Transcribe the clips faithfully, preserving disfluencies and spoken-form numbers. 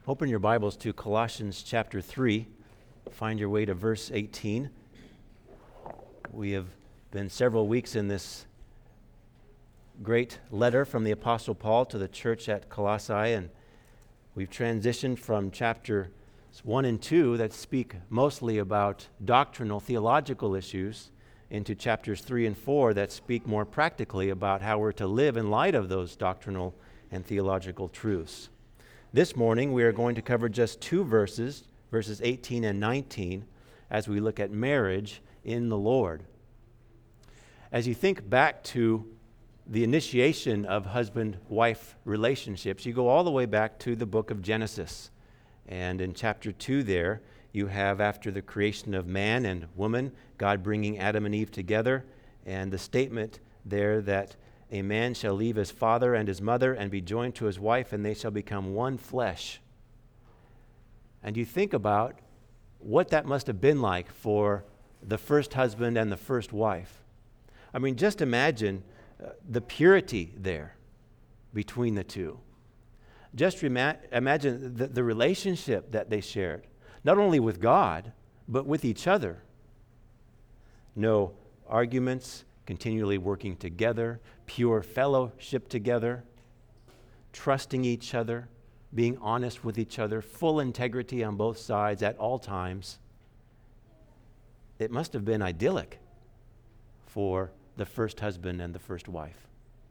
Open your Bibles to Colossians chapter three. Find your way to verse eighteen. We have been several weeks in this great letter from the Apostle Paul to the church at Colossae, and we've transitioned from chapter one and two that speak mostly about doctrinal, theological issues into chapters three and four that speak more practically about how we're to live in light of those doctrinal and theological truths. This morning, we are going to cover just two verses, verses eighteen and nineteen, as we look at marriage in the Lord. As you think back to the initiation of husband-wife relationships, you go all the way back to the book of Genesis. And in chapter two there, you have, after the creation of man and woman, God bringing Adam and Eve together, and the statement there that a man shall leave his father and his mother and be joined to his wife, and they shall become one flesh. And you think about what that must have been like for the first husband and the first wife. I mean, just imagine uh, the purity there between the two. Just rema- imagine the, the relationship that they shared, not only with God, but with each other. No arguments, continually working together, pure fellowship together, trusting each other, being honest with each other, full integrity on both sides at all times. It must have been idyllic for the first husband and the first wife.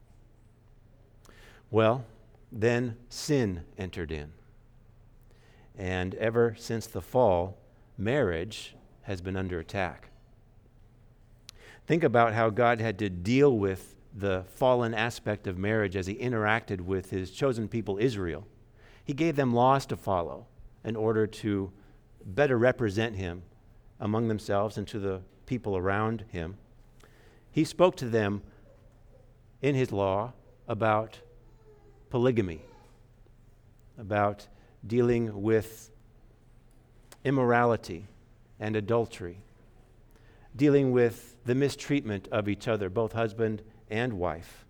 Well, then sin entered in. And ever since the fall, marriage has been under attack. Think about how God had to deal with the fallen aspect of marriage as he interacted with his chosen people, Israel. He gave them laws to follow in order to better represent him among themselves and to the people around him. He spoke to them in his law about polygamy, about dealing with immorality and adultery, dealing with the mistreatment of each other, both husband and wife.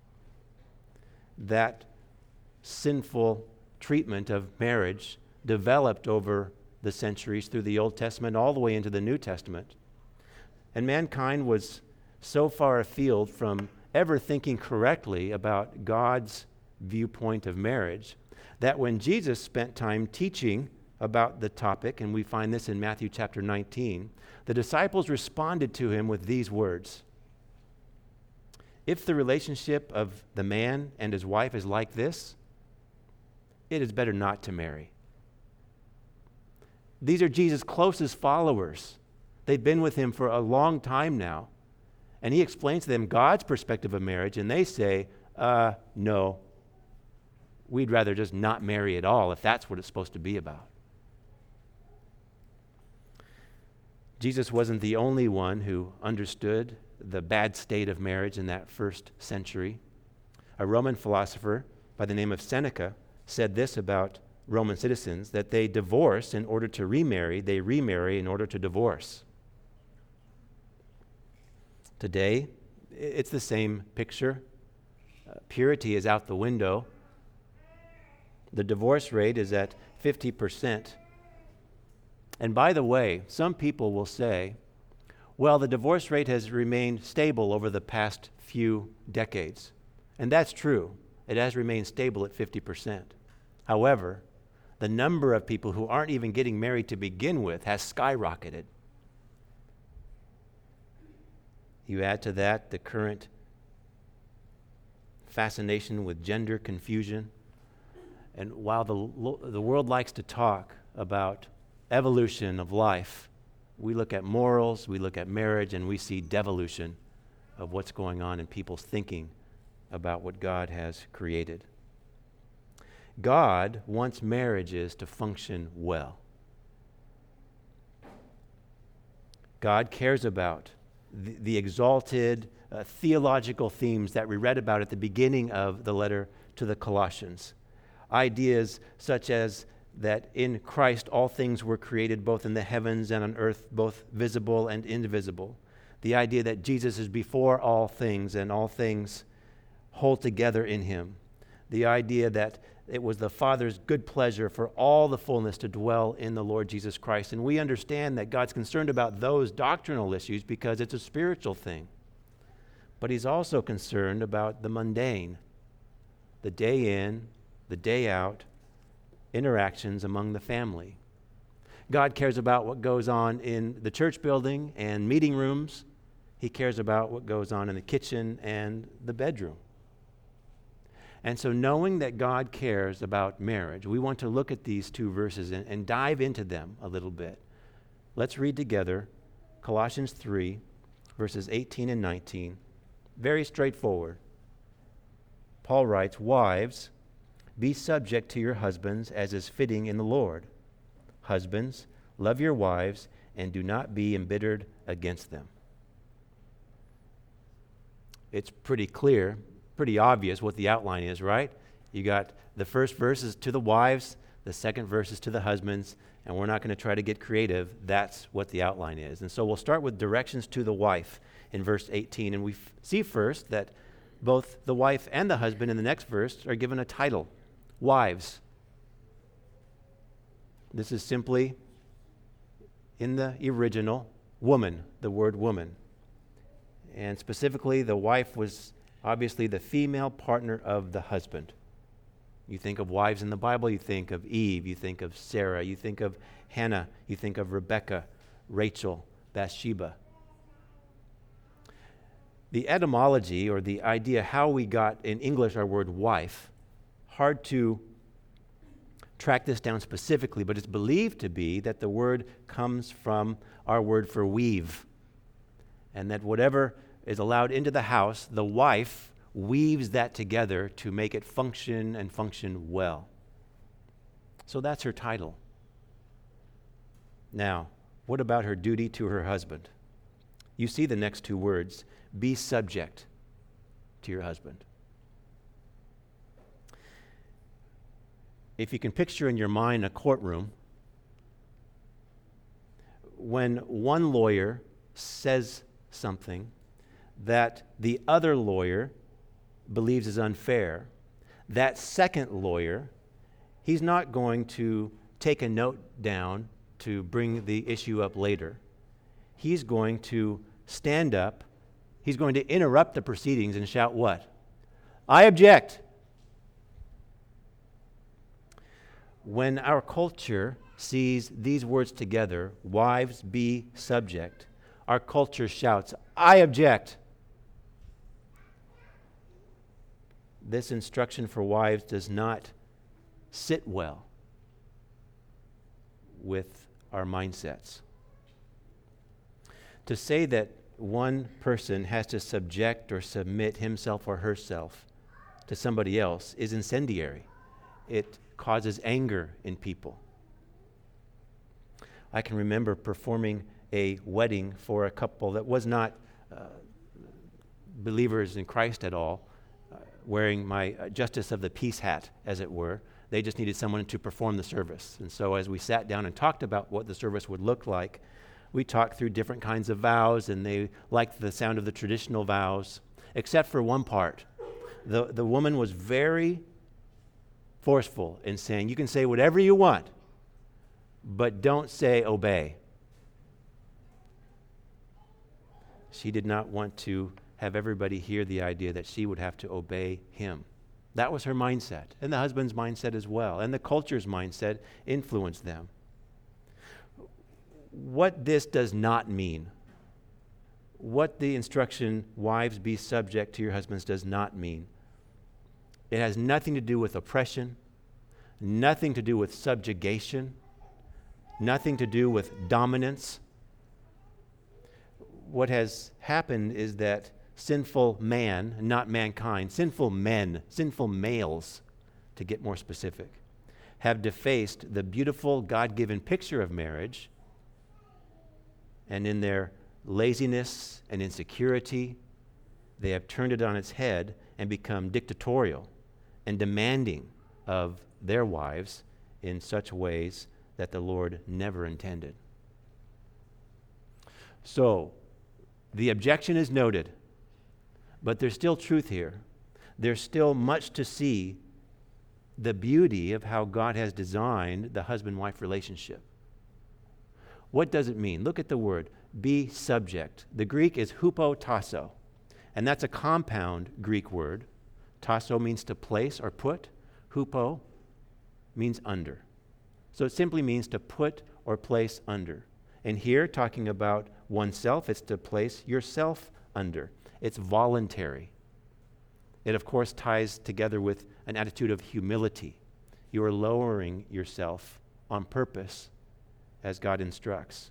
That sinful treatment of marriage developed over the centuries through the Old Testament all the way into the New Testament. And mankind was so far afield from ever thinking correctly about God's viewpoint of marriage that when Jesus spent time teaching about the topic, and we find this in Matthew chapter nineteen, the disciples responded to him with these words: "If the relationship of the man and his wife is like this, it is better not to marry." These are Jesus' closest followers. They've been with him for a long time now. And he explains to them God's perspective of marriage, and they say, uh, no, we'd rather just not marry at all if that's what it's supposed to be about. Jesus wasn't the only one who understood the bad state of marriage in that first century. A Roman philosopher by the name of Seneca said this about Roman citizens, that they divorce in order to remarry, they remarry in order to divorce. Today, it's the same picture. Uh, purity is out the window. The divorce rate is at fifty percent. And by the way, some people will say, well, the divorce rate has remained stable over the past few decades. And that's true. It has remained stable at fifty percent. However, the number of people who aren't even getting married to begin with has skyrocketed. You add to that the current fascination with gender confusion. And while the, the world likes to talk about evolution of life, we look at morals, we look at marriage, and we see devolution of what's going on in people's thinking about what God has created. God wants marriages to function well. God cares about the, the exalted uh, theological themes that we read about at the beginning of the letter to the Colossians. Ideas such as that in Christ all things were created both in the heavens and on earth, both visible and invisible. The idea that Jesus is before all things and all things hold together in him. the idea that it was the Father's good pleasure for all the fullness to dwell in the Lord Jesus Christ. And we understand that God's concerned about those doctrinal issues because it's a spiritual thing. But he's also concerned about the mundane, the day in, the day out, interactions among the family. God cares about what goes on in the church building and meeting rooms. He cares about what goes on in the kitchen and the bedroom. And so knowing that God cares about marriage, we want to look at these two verses and, and dive into them a little bit. Let's read together Colossians three, verses eighteen and nineteen. Very straightforward. Paul writes, "Wives, be subject to your husbands as is fitting in the Lord. Husbands, love your wives and do not be embittered against them." It's pretty clear, pretty obvious what the outline is, right? You got the first verses to the wives, the second verses to the husbands, and we're not going to try to get creative. That's what the outline is. And so we'll start with directions to the wife in verse eighteen. And we f- see first that both the wife and the husband in the next verse are given a title, wives. This is simply, in the original, woman, the word woman. And specifically, the wife was obviously the female partner of the husband. You think of wives in the Bible, you think of Eve, you think of Sarah, you think of Hannah, you think of Rebecca, Rachel, Bathsheba. The etymology, or the idea how we got in English our word wife, hard to track this down specifically, but it's believed to be that the word comes from our word for weave, and that whatever is allowed into the house, the wife weaves that together to make it function and function well. So that's her title. Now, what about her duty to her husband? You see the next two words, be subject to your husband. If you can picture in your mind a courtroom, when one lawyer says something that the other lawyer believes is unfair, that second lawyer, he's not going to take a note down to bring the issue up later. He's going to stand up, he's going to interrupt the proceedings and shout what? I object. When our culture sees these words together, wives be subject, our culture shouts, I object. This instruction for wives does not sit well with our mindsets. To say that one person has to subject or submit himself or herself to somebody else is incendiary. It causes anger in people. I can remember performing a wedding for a couple that was not uh, believers in Christ at all, uh, wearing my uh, justice of the peace hat, as it were. They just needed someone to perform the service. And so as we sat down and talked about what the service would look like, we talked through different kinds of vows, and they liked the sound of the traditional vows, except for one part. The, the woman was very forceful in saying, you can say whatever you want, but don't say obey. She did not want to have everybody hear the idea that she would have to obey him. That was her mindset, and the husband's mindset as well, and the culture's mindset influenced them. What this does not mean, what the instruction, wives be subject to your husbands, does not mean. It has nothing to do with oppression, nothing to do with subjugation, nothing to do with dominance. What has happened is that sinful man, not mankind, sinful men, sinful males, to get more specific, have defaced the beautiful God-given picture of marriage, and in their laziness and insecurity, they have turned it on its head and become dictatorial and demanding of their wives in such ways that the Lord never intended. So, the objection is noted, but there's still truth here. There's still much to see the beauty of how God has designed the husband-wife relationship. What does it mean? Look at the word, be subject. The Greek is hupotasso, and that's a compound Greek word. Tasso means to place or put. Hupo means under. So it simply means to put or place under. And here, talking about oneself, it's to place yourself under. It's voluntary. It, of course, ties together with an attitude of humility. You are lowering yourself on purpose as God instructs.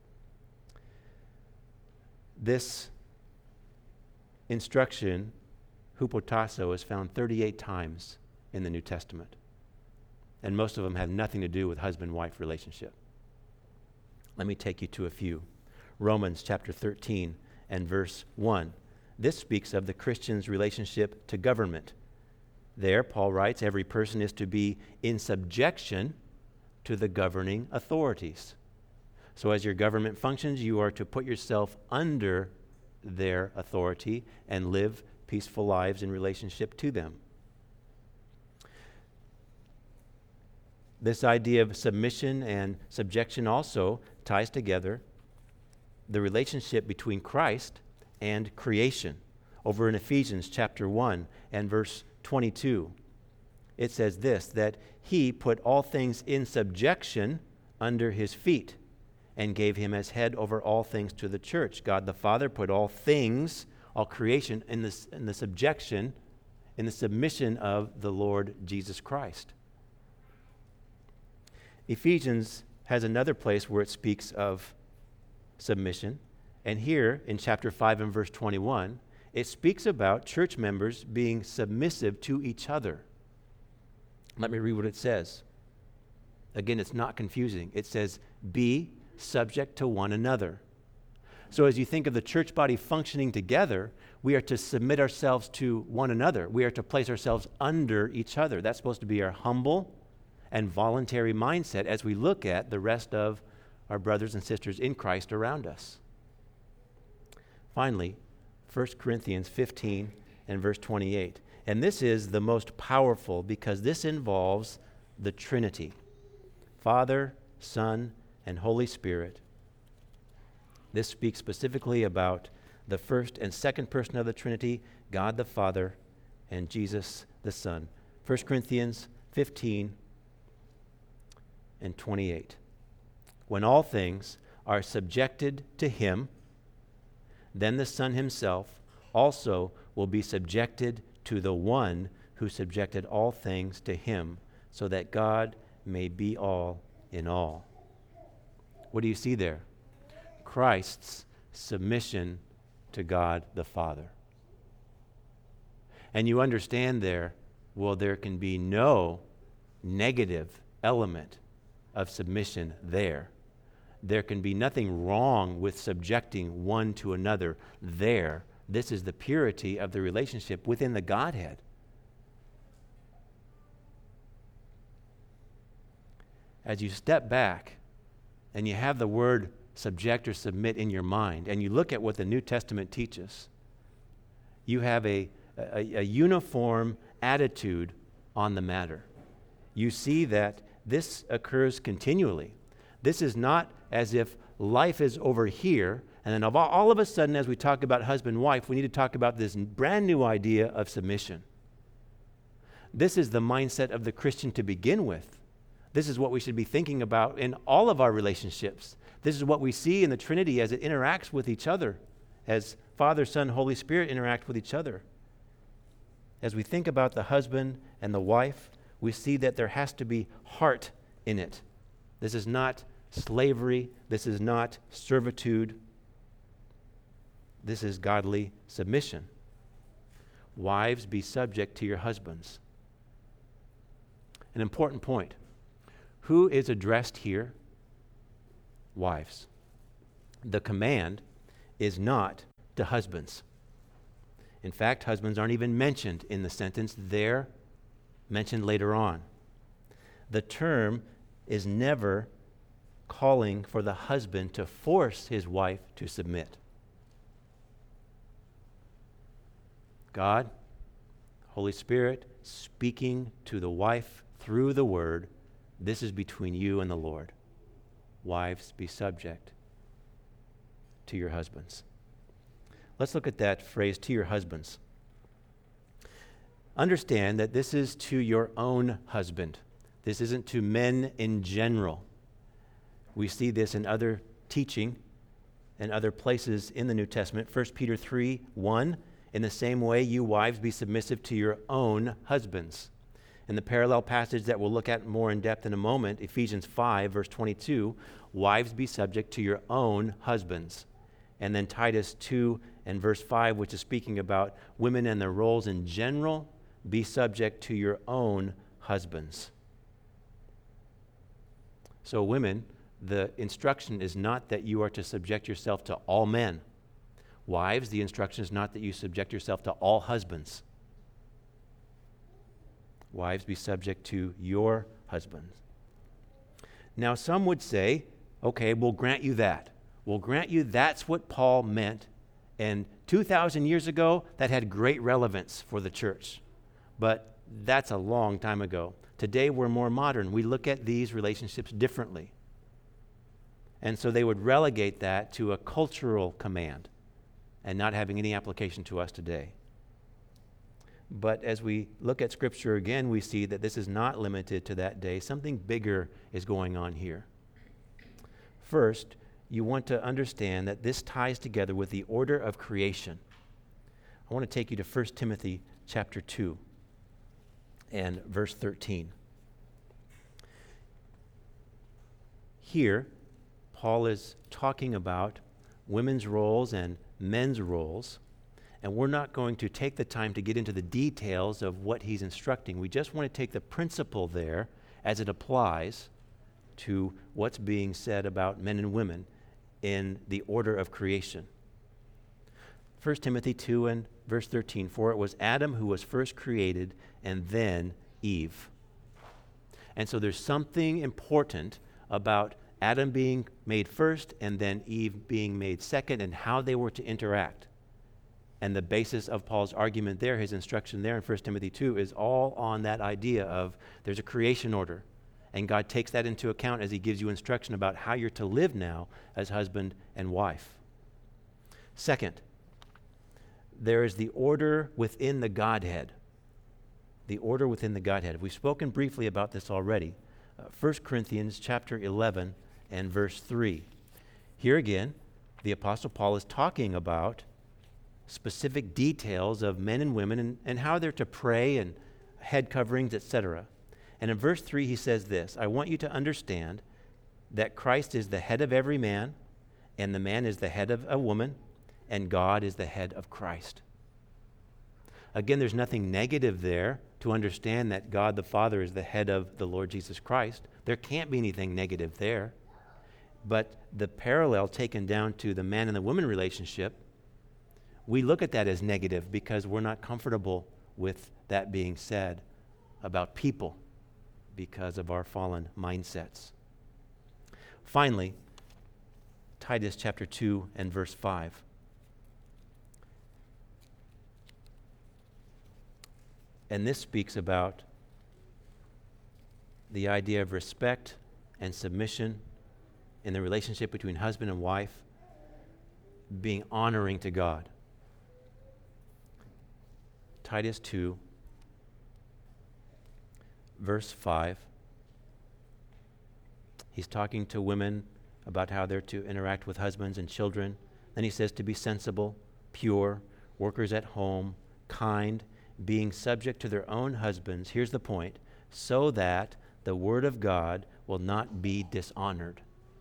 This instruction, hupotasso, is found thirty-eight times in the New Testament. And most of them have nothing to do with husband-wife relationship. Let me take you to a few. Romans chapter thirteen and verse one. This speaks of the Christian's relationship to government. There, Paul writes, every person is to be in subjection to the governing authorities. So as your government functions, you are to put yourself under their authority and live peaceful lives in relationship to them. This idea of submission and subjection also ties together the relationship between Christ and creation. Over in Ephesians chapter one and verse twenty-two, it says this, that he put all things in subjection under his feet and gave him as head over all things to the church. God the Father put all things, all creation, in the, in the subjection, in the submission of the Lord Jesus Christ. Ephesians has another place where it speaks of submission. And here in chapter five and verse twenty-one, it speaks about church members being submissive to each other. Let me read what it says. Again, it's not confusing. It says, be subject to one another. So as you think of the church body functioning together, we are to submit ourselves to one another. We are to place ourselves under each other. That's supposed to be our humble and voluntary mindset as we look at the rest of our brothers and sisters in Christ around us. Finally, First Corinthians fifteen and verse twenty-eight. And this is the most powerful because this involves the Trinity, Father, Son, and Holy Spirit. This speaks specifically about the first and second person of the Trinity, God the Father, and Jesus the Son. First Corinthians fifteen and twenty-eight. When all things are subjected to him, then the Son himself also will be subjected to the one who subjected all things to him, so that God may be all in all. What do you see there? Christ's submission to God the Father. And you understand there, well, there can be no negative element of submission there. There can be nothing wrong with subjecting one to another there. This is the purity of the relationship within the Godhead. As you step back and you have the word subject or submit in your mind, and you look at what the New Testament teaches, you have a, a, a uniform attitude on the matter. You see that this occurs continually. This is not as if life is over here, and then all, all of a sudden, as we talk about husband and wife, we need to talk about this brand new idea of submission. This is the mindset of the Christian to begin with. This is what we should be thinking about in all of our relationships. This is what we see in the Trinity as it interacts with each other, as Father, Son, Holy Spirit interact with each other. As we think about the husband and the wife, we see that there has to be heart in it. This is not slavery. This is not servitude. This is godly submission. Wives, be subject to your husbands. An important point. Who is addressed here? Wives. The command is not to husbands. In fact, husbands aren't even mentioned in the sentence. They're mentioned later on. The term is never calling for the husband to force his wife to submit. God, Holy Spirit, speaking to the wife through the word. This is between you and the Lord. Wives, be subject to your husbands. Let's look at that phrase, to your husbands. Understand that this is to your own husband. This isn't to men in general. We see this in other teaching and other places in the New Testament. First Peter three one, in the same way, you wives, be submissive to your own husbands. In the parallel passage that we'll look at more in depth in a moment, Ephesians five, verse twenty-two, wives, be subject to your own husbands. And then Titus two and verse five, which is speaking about women and their roles in general, be subject to your own husbands. So women, the instruction is not that you are to subject yourself to all men. Wives, the instruction is not that you subject yourself to all husbands. Wives, be subject to your husbands. Now, some would say, okay, we'll grant you that. We'll grant you that's what Paul meant. And two thousand years ago, that had great relevance for the church. But that's a long time ago. Today, we're more modern. We look at these relationships differently. And so they would relegate that to a cultural command and not having any application to us today. But as we look at Scripture again, we see that this is not limited to that day. Something bigger is going on here. First, you want to understand that this ties together with the order of creation. I want to take you to First Timothy chapter two and verse thirteen. Here, Paul is talking about women's roles and men's roles, and we're not going to take the time to get into the details of what he's instructing. We just want to take the principle there as it applies to what's being said about men and women in the order of creation. First Timothy two and verse thirteen, for it was Adam who was first created, and then Eve. And so there's something important about Adam being made first and then Eve being made second, and how they were to interact. And the basis of Paul's argument there, his instruction there in First Timothy two, is all on that idea of there's a creation order. And God takes that into account as he gives you instruction about how you're to live now as husband and wife. Second, there is the order within the Godhead. The order within the Godhead. We've spoken briefly about this already. Uh, First Corinthians chapter eleven and verse three. Here again, the Apostle Paul is talking about specific details of men and women and, and how they're to pray and head coverings, et cetera. And in verse three, he says this, I want you to understand that Christ is the head of every man, and the man is the head of a woman, and God is the head of Christ. Again, there's nothing negative there to understand that God the Father is the head of the Lord Jesus Christ. There can't be anything negative there. But the parallel taken down to the man and the woman relationship, we look at that as negative because we're not comfortable with that being said about people because of our fallen mindsets. Finally, Titus chapter two and verse five. And this speaks about the idea of respect and submission in the relationship between husband and wife being honoring to God. Titus two, verse five. He's talking to women about how they're to interact with husbands and children. Then he says to be sensible, pure, workers at home, kind, being subject to their own husbands. Here's the point, so that the word of God will not be dishonored.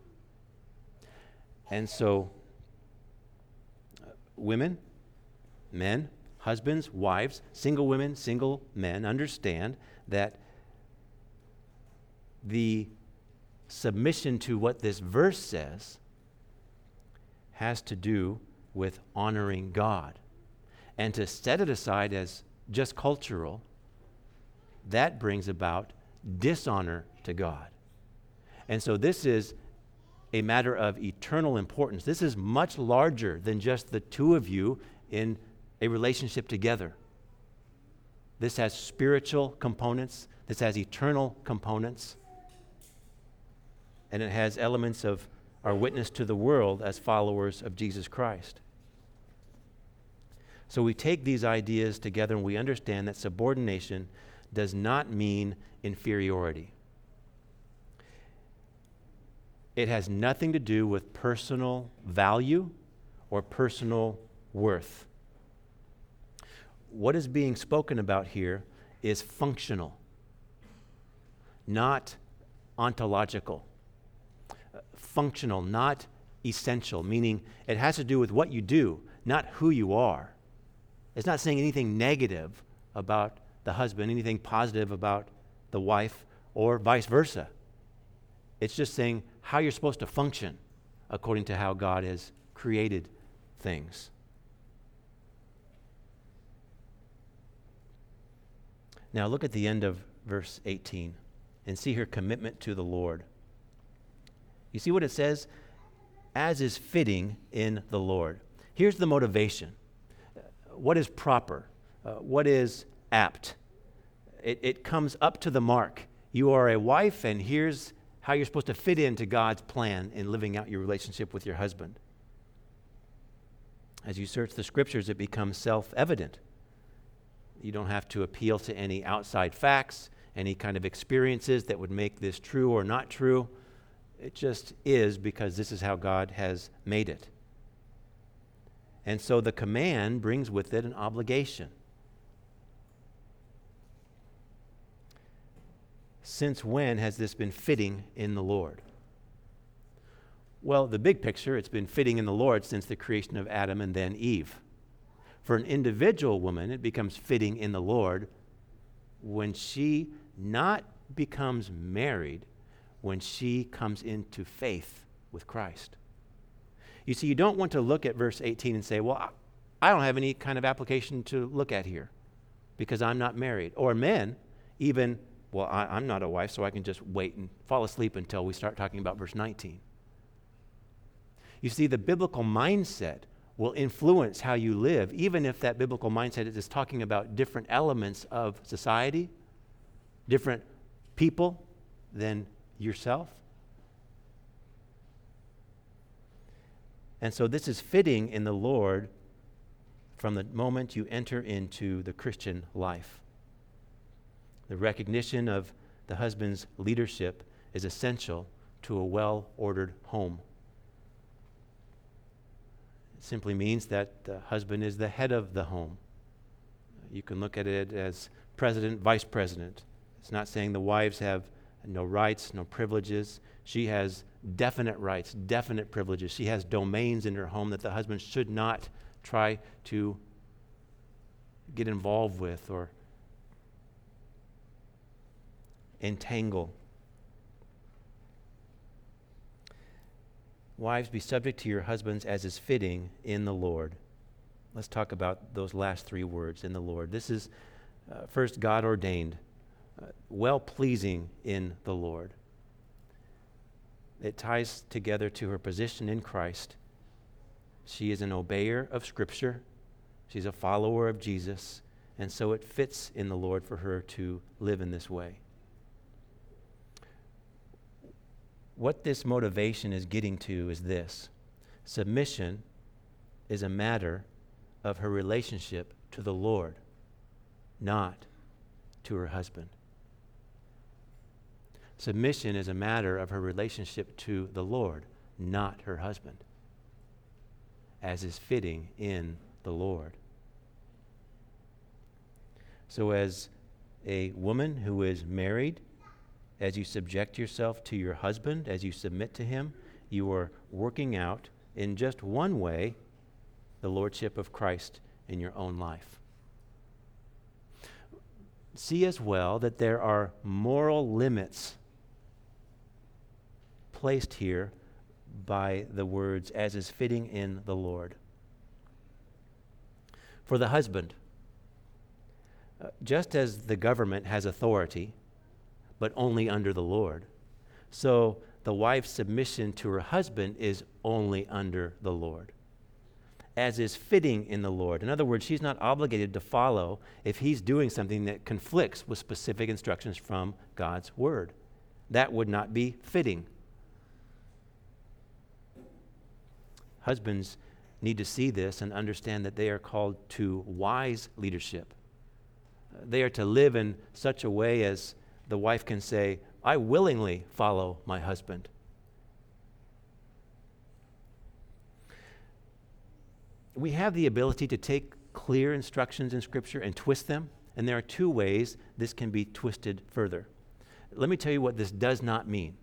And so, uh, women, men, husbands, wives, single women, single men, understand that the submission to what this verse says has to do with honoring God. And to set it aside as just cultural, that brings about dishonor to God. And so this is a matter of eternal importance. This is much larger than just the two of you in a relationship together. This has spiritual components. This has eternal components. And it has elements of our witness to the world as followers of Jesus Christ. So we take these ideas together and we understand that subordination does not mean inferiority. It has nothing to do with personal value or personal worth. What is being spoken about here is functional, not ontological. Uh, functional, not essential, meaning it has to do with what you do, not who you are. It's not saying anything negative about the husband, anything positive about the wife, or vice versa. It's just saying how you're supposed to function according to how God has created things. Now look at the end of verse eighteen and see her commitment to the Lord. You see what it says? As is fitting in the Lord. Here's the motivation. What is proper? Uh, what is apt? It, it comes up to the mark. You are a wife, and here's how you're supposed to fit into God's plan in living out your relationship with your husband. As you search the scriptures, it becomes self-evident. You don't have to appeal to any outside facts, any kind of experiences that would make this true or not true. It just is because this is how God has made it. And so the command brings with it an obligation. Since when has this been fitting in the Lord? Well, the big picture, it's been fitting in the Lord since the creation of Adam and then Eve. For an individual woman, it becomes fitting in the Lord when she not becomes married, when she comes into faith with Christ. You see, you don't want to look at verse eighteen and say, well, I don't have any kind of application to look at here because I'm not married. Or men, even, well, I, I'm not a wife, so I can just wait and fall asleep until we start talking about verse nineteen. You see, the biblical mindset will influence how you live, even if that biblical mindset is talking about different elements of society, different people than yourself. And so this is fitting in the Lord from the moment you enter into the Christian life. The recognition of the husband's leadership is essential to a well-ordered home. It simply means that the husband is the head of the home. You can look at it as president, vice president. It's not saying the wives have no rights, no privileges. She has definite rights, definite privileges. She has domains in her home that the husband should not try to get involved with or entangle. Wives, be subject to your husbands as is fitting in the Lord. Let's talk about those last three words, in the Lord. This is uh, first God ordained, uh, well-pleasing in the Lord. It ties together to her position in Christ. She is an obeyer of Scripture. She's a follower of Jesus. And so it fits in the Lord for her to live in this way. What this motivation is getting to is this. Submission is a matter of her relationship to the Lord, not to her husband. Submission is a matter of her relationship to the Lord, not her husband, as is fitting in the Lord. So as a woman who is married, as you subject yourself to your husband, as you submit to him, you are working out in just one way the lordship of Christ in your own life. See as well that there are moral limits placed here by the words, as is fitting in the Lord. For the husband, uh, just as the government has authority, but only under the Lord, so the wife's submission to her husband is only under the Lord. as is fitting in the Lord. In other words, she's not obligated to follow if he's doing something that conflicts with specific instructions from God's word. That would not be fitting. Husbands need to see this and understand that they are called to wise leadership. They are to live in such a way as the wife can say, I willingly follow my husband. We have the ability to take clear instructions in Scripture and twist them, and there are two ways this can be twisted further. Let me tell you what this does not mean.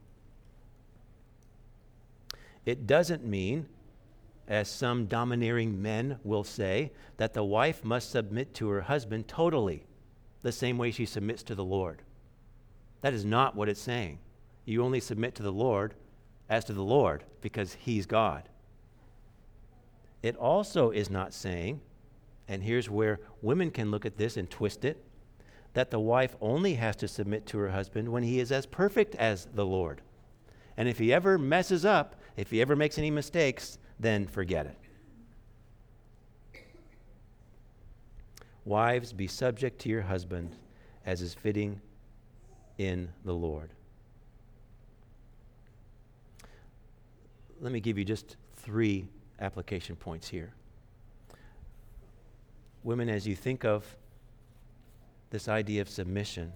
It doesn't mean, as some domineering men will say, that the wife must submit to her husband totally, the same way she submits to the Lord. That is not what it's saying. You only submit to the Lord as to the Lord because he's God. It also is not saying, and here's where women can look at this and twist it, that the wife only has to submit to her husband when he is as perfect as the Lord. And if he ever messes up, if he ever makes any mistakes, then forget it. Wives, be subject to your husband as is fitting in the Lord. Let me give you just three application points here. Women, as you think of this idea of submission,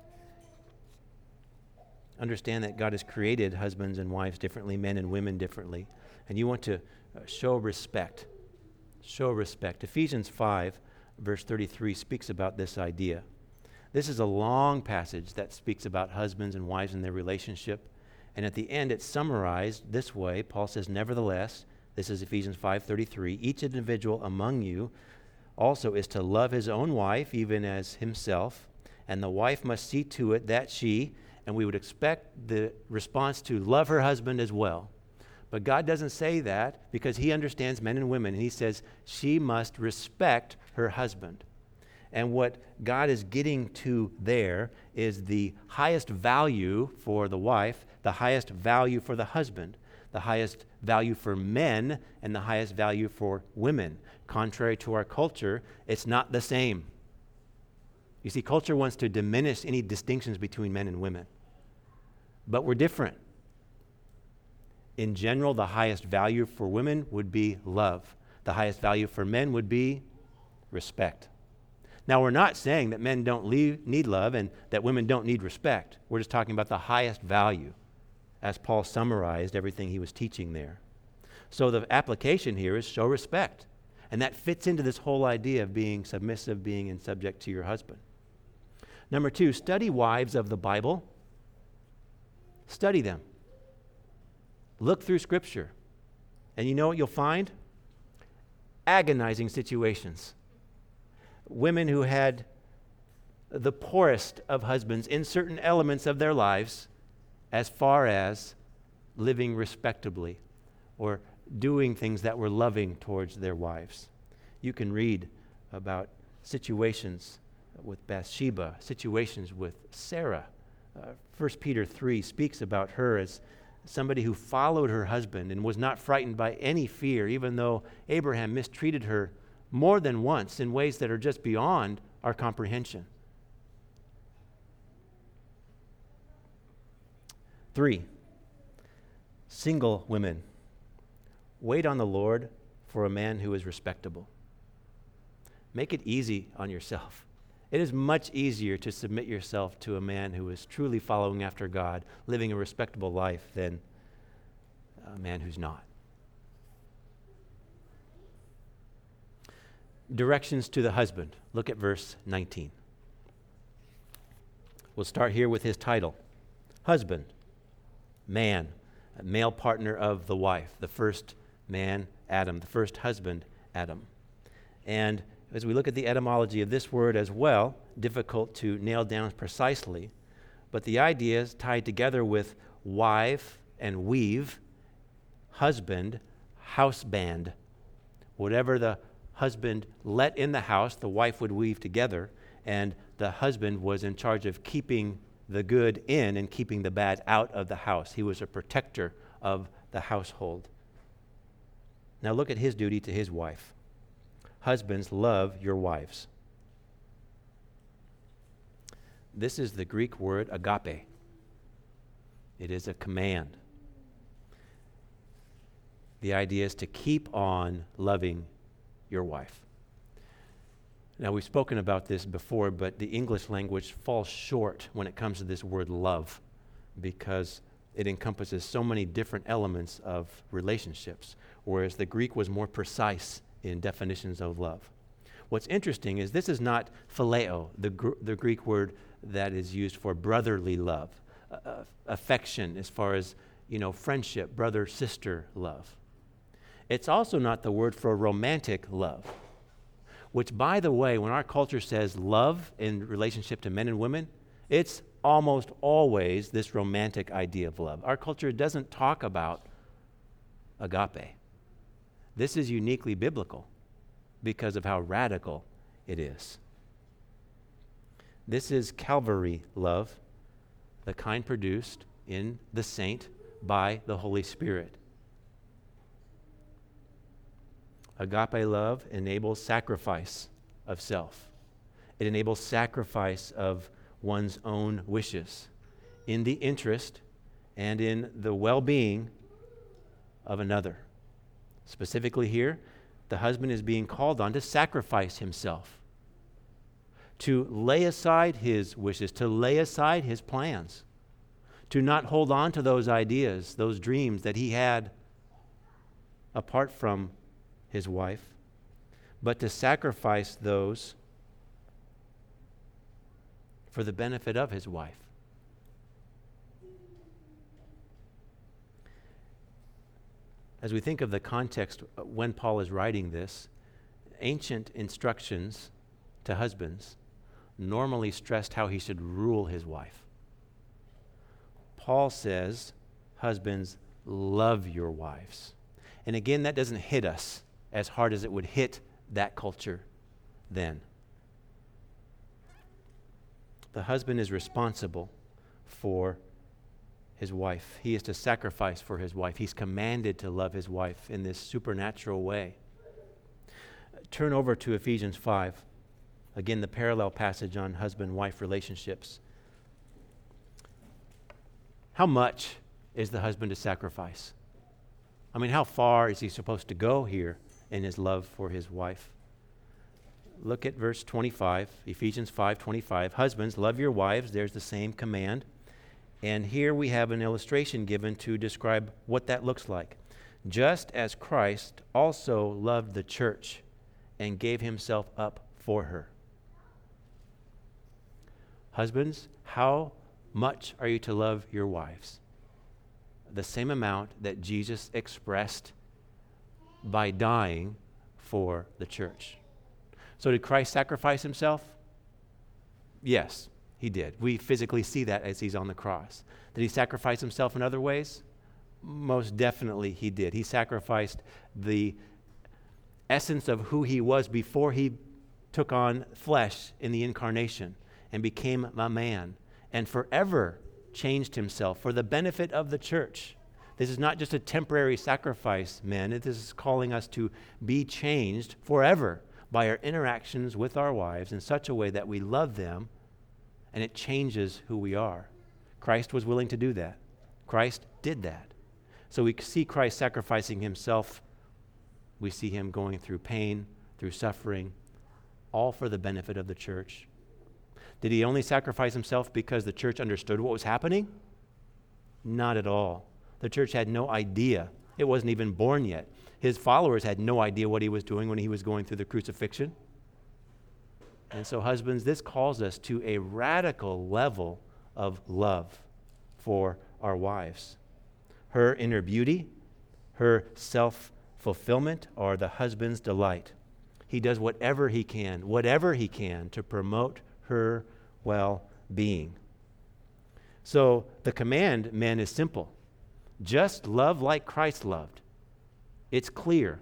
understand that God has created husbands and wives differently, men and women differently, and you want to show respect. Show respect. Ephesians five, verse thirty-three speaks about this idea. This is a long passage that speaks about husbands and wives and their relationship, and at the end it's summarized this way. Paul says, nevertheless, this is Ephesians five thirty-three, each individual among you also is to love his own wife, even as himself, and the wife must see to it that she, and we would expect the response to love her husband as well. But God doesn't say that because he understands men and women, and he says she must respect her husband. And what God is getting to there is the highest value for the wife, the highest value for the husband, the highest value for men, and the highest value for women. Contrary to our culture, it's not the same. You see, culture wants to diminish any distinctions between men and women. But we're different. In general, the highest value for women would be love. The highest value for men would be respect. Now, we're not saying that men don't leave, need love and that women don't need respect. We're just talking about the highest value, as Paul summarized everything he was teaching there. So the application here is show respect. And that fits into this whole idea of being submissive, being in subject to your husband. Number two, study wives of the Bible. Study them. Look through Scripture. And you know what you'll find? Agonizing situations. Women who had the poorest of husbands in certain elements of their lives, as far as living respectably or doing things that were loving towards their wives. You can read about situations with Bathsheba, situations with Sarah. Uh, First Peter three speaks about her as somebody who followed her husband and was not frightened by any fear, even though Abraham mistreated her more than once in ways that are just beyond our comprehension. Three, single women. Wait on the Lord for a man who is respectable. Make it easy on yourself. It is much easier to submit yourself to a man who is truly following after God, living a respectable life, than a man who's not. Directions to the husband. Look at verse nineteen. We'll start here with his title. Husband, man, a male partner of the wife, the first man, Adam, the first husband, Adam. And as we look at the etymology of this word as well, difficult to nail down precisely, but the idea is tied together with wife and weave, husband, house band. Whatever the husband let in the house, the wife would weave together, and the husband was in charge of keeping the good in and keeping the bad out of the house. He was a protector of the household. Now look at his duty to his wife. Husbands, love your wives. This is the Greek word agape. It is a command. The idea is to keep on loving your wife. Now, we've spoken about this before, but the English language falls short when it comes to this word love because it encompasses so many different elements of relationships, whereas the Greek was more precise in definitions of love. What's interesting is this is not phileo, the, gr- the Greek word that is used for brotherly love, uh, affection as far as, you know, friendship, brother-sister love. It's also not the word for romantic love, which, by the way, when our culture says love in relationship to men and women, it's almost always this romantic idea of love. Our culture doesn't talk about agape. This is uniquely biblical because of how radical it is. This is Calvary love, the kind produced in the saint by the Holy Spirit. Agape love enables sacrifice of self. It enables sacrifice of one's own wishes in the interest and in the well-being of another. Specifically here, the husband is being called on to sacrifice himself, to lay aside his wishes, to lay aside his plans, to not hold on to those ideas, those dreams that he had apart from his wife, but to sacrifice those for the benefit of his wife. As we think of the context when Paul is writing this, ancient instructions to husbands normally stressed how he should rule his wife. Paul says, husbands, love your wives. And again, that doesn't hit us as hard as it would hit that culture then. The husband is responsible for his wife. He is to sacrifice for his wife. He's commanded to love his wife in this supernatural way. Turn over to Ephesians five. Again, the parallel passage on husband-wife relationships. How much is the husband to sacrifice? I mean, how far is he supposed to go here in his love for his wife? Look at verse twenty-five, Ephesians five twenty-five. Husbands, love your wives. There's the same command. And here we have an illustration given to describe what that looks like. Just as Christ also loved the church and gave himself up for her. Husbands, how much are you to love your wives? The same amount that Jesus expressed by dying for the church. So did Christ sacrifice himself? Yes, he did. We physically see that as he's on the cross. Did he sacrifice himself in other ways? Most definitely he did. He sacrificed the essence of who he was before he took on flesh in the incarnation and became a man and forever changed himself for the benefit of the church. This is not just a temporary sacrifice, men. This is calling us to be changed forever by our interactions with our wives in such a way that we love them and it changes who we are. Christ was willing to do that. Christ did that. So we see Christ sacrificing himself. We see him going through pain, through suffering, all for the benefit of the church. Did he only sacrifice himself because the church understood what was happening? Not at all. The church had no idea. It wasn't even born yet. His followers had no idea what he was doing when he was going through the crucifixion. And so, husbands, this calls us to a radical level of love for our wives. Her inner beauty, her self-fulfillment are the husband's delight. He does whatever he can, whatever he can to promote her well-being. So the command, men, is simple. Just love like Christ loved. It's clear.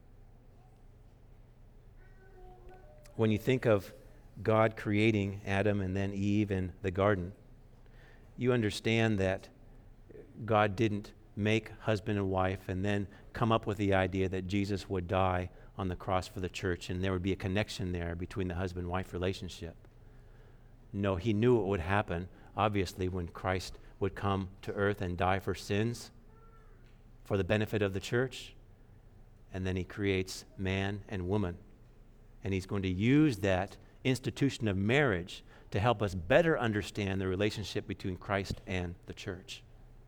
When you think of God creating Adam and then Eve in the garden, you understand that God didn't make husband and wife and then come up with the idea that Jesus would die on the cross for the church and there would be a connection there between the husband-wife relationship. No, he knew it would happen, obviously, when Christ would come to earth and die for sins for the benefit of the church. And then he creates man and woman. And he's going to use that institution of marriage to help us better understand the relationship between Christ and the church.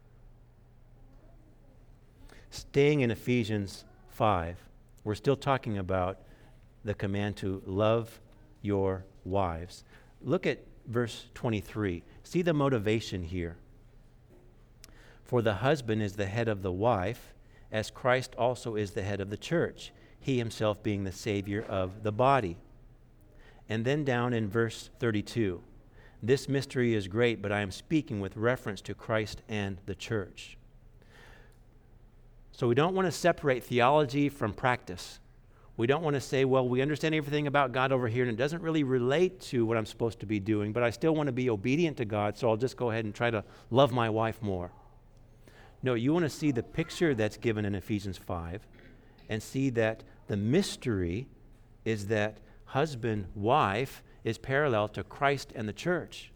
Staying in Ephesians five, we're still talking about the command to love your wives. Look at verse twenty-three. See the motivation here. For the husband is the head of the wife, as Christ also is the head of the church, he himself being the Savior of the body. And then down in verse thirty-two, this mystery is great, but I am speaking with reference to Christ and the church. So we don't want to separate theology from practice. We don't want to say, well, we understand everything about God over here, and it doesn't really relate to what I'm supposed to be doing, but I still want to be obedient to God, so I'll just go ahead and try to love my wife more. No, you want to see the picture that's given in Ephesians five and see that the mystery is that husband-wife is parallel to Christ and the church.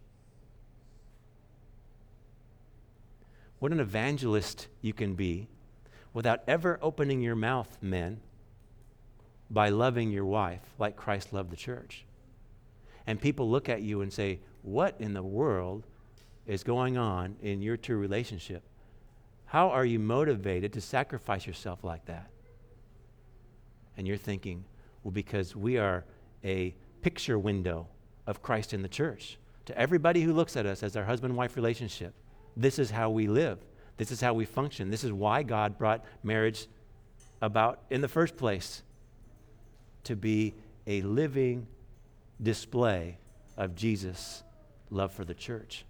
What an evangelist you can be without ever opening your mouth, men, by loving your wife like Christ loved the church. And people look at you and say, what in the world is going on in your two relationship? How are you motivated to sacrifice yourself like that? And you're thinking, well, because we are a picture window of Christ in the church. To everybody who looks at us as our husband-wife relationship, this is how we live. This is how we function. This is why God brought marriage about in the first place, to be a living display of Jesus' love for the church.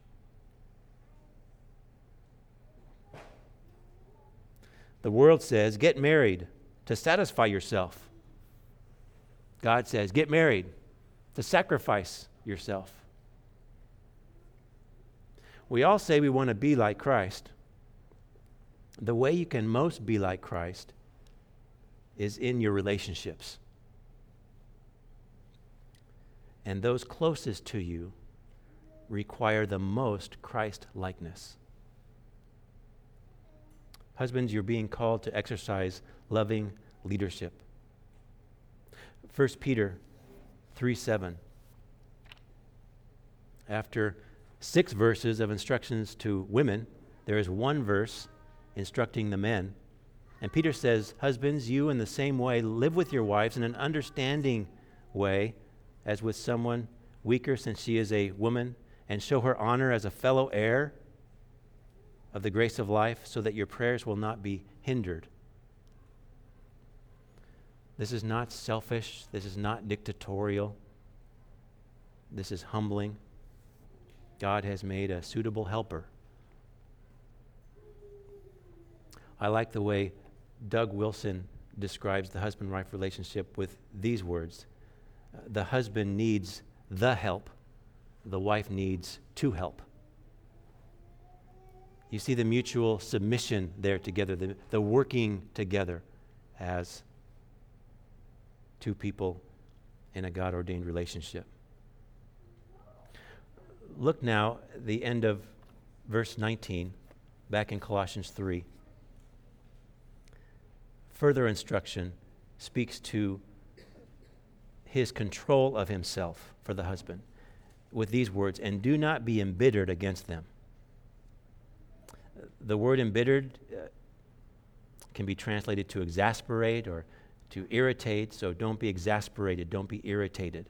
The world says, get married to satisfy yourself. God says, get married to sacrifice yourself. We all say we want to be like Christ. The way you can most be like Christ is in your relationships. And those closest to you require the most Christ-likeness. Husbands, you're being called to exercise loving leadership. First Peter three seven. After six verses of instructions to women, there is one verse instructing the men. And Peter says, husbands, you in the same way live with your wives in an understanding way as with someone weaker, since she is a woman, and show her honor as a fellow heir of the grace of life, so that your prayers will not be hindered. This is not selfish. This is not dictatorial. This is humbling. God has made a suitable helper. I like the way Doug Wilson describes the husband-wife relationship with these words. The husband needs the help. The wife needs to help. You see the mutual submission there together, the, the working together as two people in a God-ordained relationship. Look now at the end of verse nineteen, back in Colossians three. Further instruction speaks to his control of himself for the husband with these words, and do not be embittered against them. The word embittered uh, can be translated to exasperate or to irritate, so don't be exasperated, don't be irritated.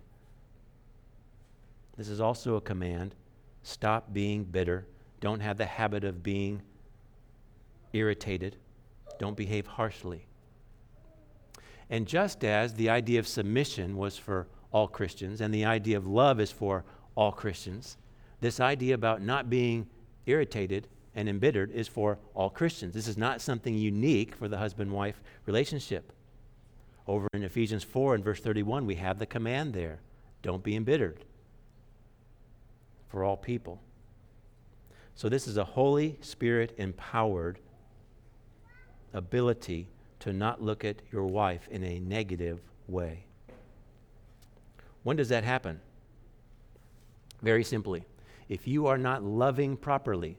This is also a command. Stop being bitter. Don't have the habit of being irritated. Don't behave harshly. And just as the idea of submission was for all Christians and the idea of love is for all Christians, this idea about not being irritated and embittered is for all Christians. This is not something unique for the husband-wife relationship. Over in Ephesians four and verse thirty-one, we have the command there. Don't be embittered. For all people. So this is a Holy Spirit empowered ability to not look at your wife in a negative way. When does that happen? Very simply, if you are not loving properly,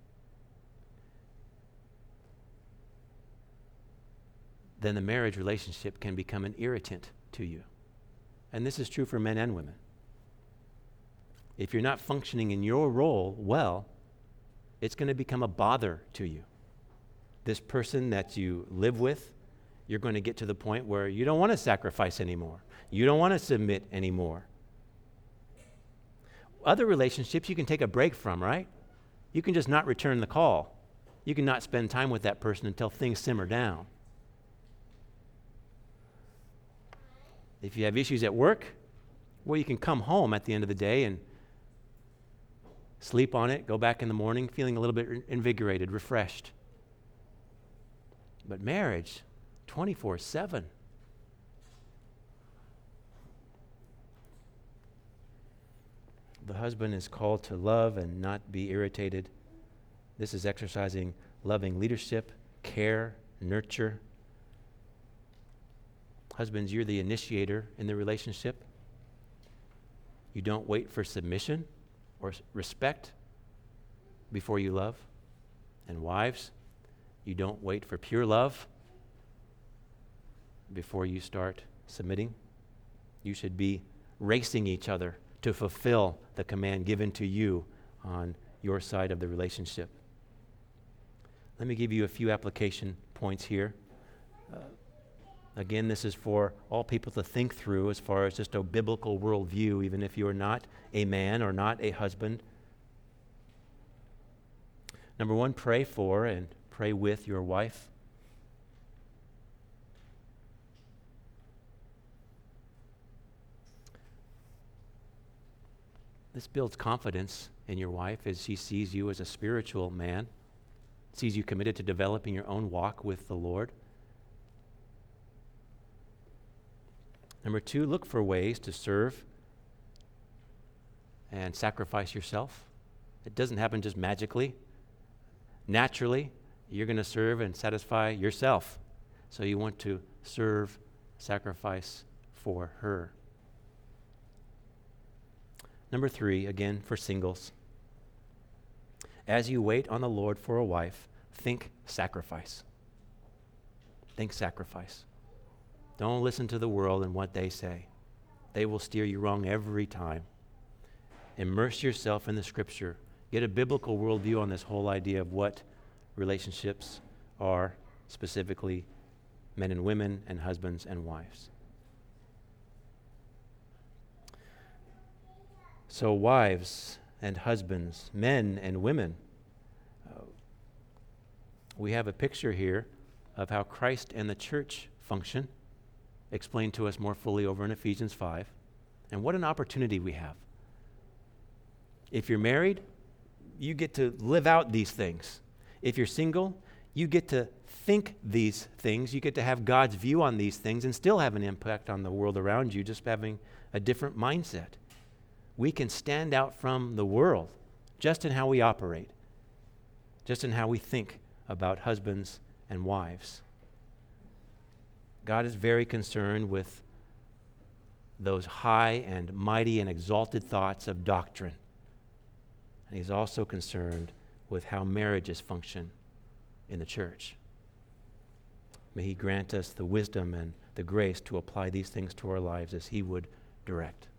then the marriage relationship can become an irritant to you. And this is true for men and women. If you're not functioning in your role well, it's going to become a bother to you. This person that you live with, you're going to get to the point where you don't want to sacrifice anymore. You don't want to submit anymore. Other relationships you can take a break from, right? You can just not return the call. You can not spend time with that person until things simmer down. If you have issues at work, well, you can come home at the end of the day and sleep on it, go back in the morning feeling a little bit invigorated, refreshed. But marriage, twenty-four seven. The husband is called to love and not be irritated. This is exercising loving leadership, care, nurture. Husbands, you're the initiator in the relationship. You don't wait for submission or respect before you love. And wives, you don't wait for pure love before you start submitting. You should be racing each other to fulfill the command given to you on your side of the relationship. Let me give you a few application points here. Uh, Again, this is for all people to think through as far as just a biblical worldview, even if you're not a man or not a husband. Number one, pray for and pray with your wife. This builds confidence in your wife as she sees you as a spiritual man, sees you committed to developing your own walk with the Lord. Number two, look for ways to serve and sacrifice yourself. It doesn't happen just magically. Naturally, you're going to serve and satisfy yourself. So you want to serve, sacrifice for her. Number three, again, for singles. As you wait on the Lord for a wife, think sacrifice. Think sacrifice. Don't listen to the world and what they say. They will steer you wrong every time. Immerse yourself in the Scripture. Get a biblical worldview on this whole idea of what relationships are, specifically men and women and husbands and wives. So wives and husbands, men and women, uh, we have a picture here of how Christ and the church function, explained to us more fully over in Ephesians five. And what an opportunity we have. If you're married, you get to live out these things. If you're single, you get to think these things. You get to have God's view on these things and still have an impact on the world around you, just having a different mindset. We can stand out from the world just in how we operate, just in how we think about husbands and wives. God is very concerned with those high and mighty and exalted thoughts of doctrine. And he's also concerned with how marriages function in the church. May he grant us the wisdom and the grace to apply these things to our lives as he would direct.